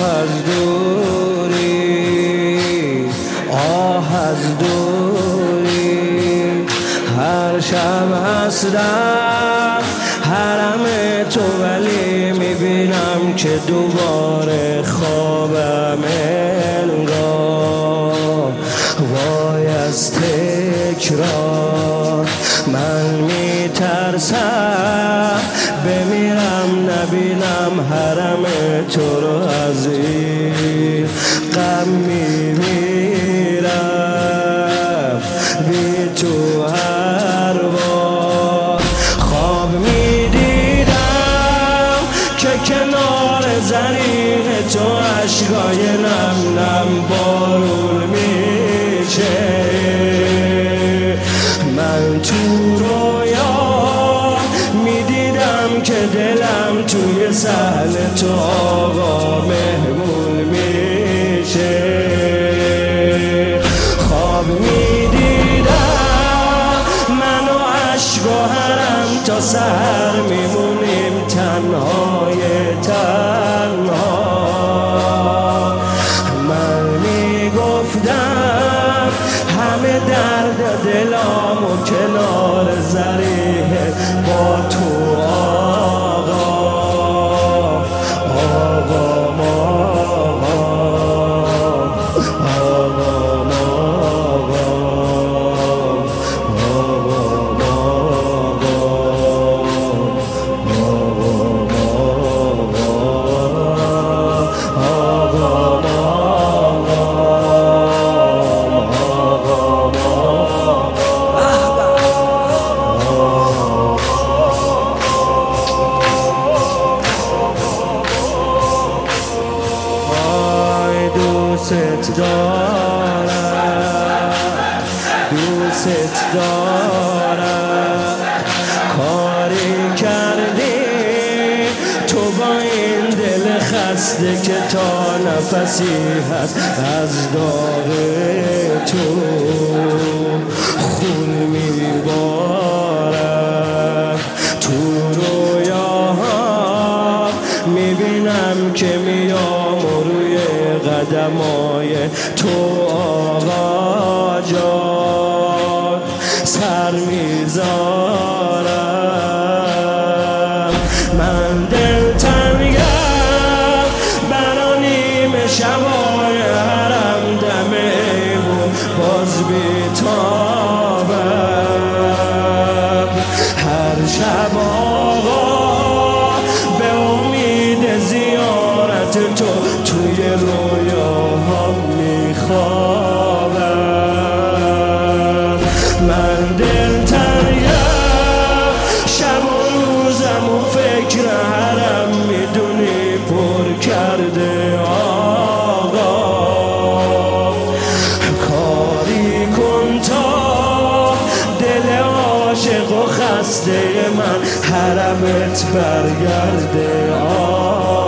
از دوری، آه از دوری. هر شب هستم حرم تو ولی میبینم که دوباره خوابم انگار. وای از تکرار من میترسم بمیرم نبینم حرم تو رو. از این غم میمیرم بی تو هر بار. خواب میدیدم که کنار زریح تو عشقای نم نم بارون میشه. من تو رویا میدیدم که دلم توی صحن تو آقا مهمون میشه. خواب میدیدم من و عشق و حرم تا سحر میمونیم تنهای تنها. من میگفتم همه درد دلامو کنار زریح با تو آقا. آقا آقا دوست دارم، دوست دارم. کاری کردی تو با این دل خسته که تا نفسی هست از داغ تو خون میبارم. تو رویاها میبینم که میام روی قدمای تو آقا جان سر میذارم. من دلتنگم برا نیمه شبای حرم دم ایمون باز بیتابم. هر شب آقا به امید زیارت تو توی رویاها میخوابم. من دلتنگم شب و روزم و فکر حرم میدونی پر کرده آقا. کاری کن تا دل عاشق و خسته من حرمت برگرده آقا.